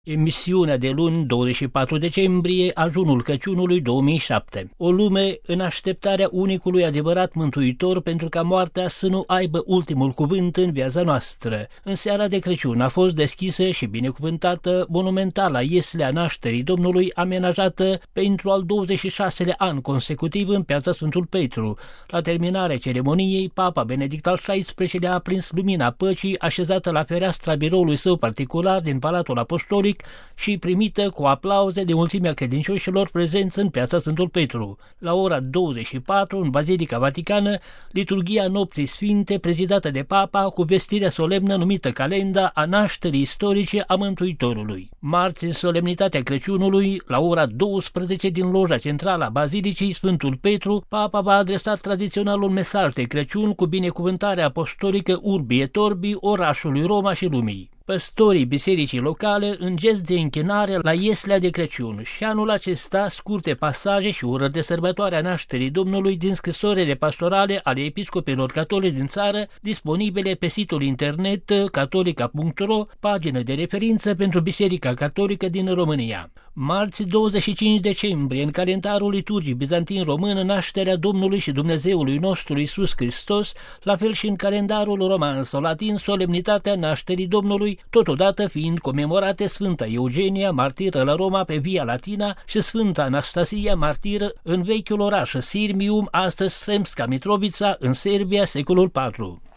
Emisiunea de luni 24 decembrie, ajunul Crăciunului 2007. O lume în așteptarea unicului adevărat mântuitor pentru ca moartea să nu aibă ultimul cuvânt în viața noastră. În seara de Crăciun a fost deschisă și binecuvântată monumentala ieslea nașterii Domnului, amenajată pentru al 26-lea an consecutiv în piața Sfântul Petru. La terminarea ceremoniei, Papa Benedict al XVI-lea a prins lumina păcii așezată la fereastra biroului său particular din Palatul Apostolic și primită cu aplauze de mulțimea credincioșilor prezenți în piața Sfântul Petru. La ora 24, în Bazilica Vaticană, liturghia Nopții Sfinte, prezidată de Papa, cu vestirea solemnă numită Calenda a nașterii istorice a Mântuitorului. Marți, în solemnitatea Crăciunului, la ora 12 din loja centrală a Bazilicii Sfântul Petru, Papa va adresa tradiționalul mesaj de Crăciun cu binecuvântarea apostolică Urbi et Orbi, orașului Roma și lumii. Păstorii bisericii locale în gest de închinare la ieslea de Crăciun și anul acesta scurte pasaje și urări de sărbătoare a nașterii Domnului din scrisorile pastorale ale episcopilor catolici din țară, disponibile pe site-ul internet catolica.ro, pagină de referință pentru Biserica Catolică din România. Marți 25 decembrie, în calendarul liturgic bizantin român, nașterea Domnului și Dumnezeului nostru Iisus Hristos, la fel și în calendarul roman sau latin, solemnitatea nașterii Domnului, totodată fiind comemorate Sfânta Eugenia, martiră la Roma pe Via Latina, și Sfânta Anastasia, martiră în vechiul oraș Sirmium, astăzi Sremska Mitrovica, în Serbia, secolul IV.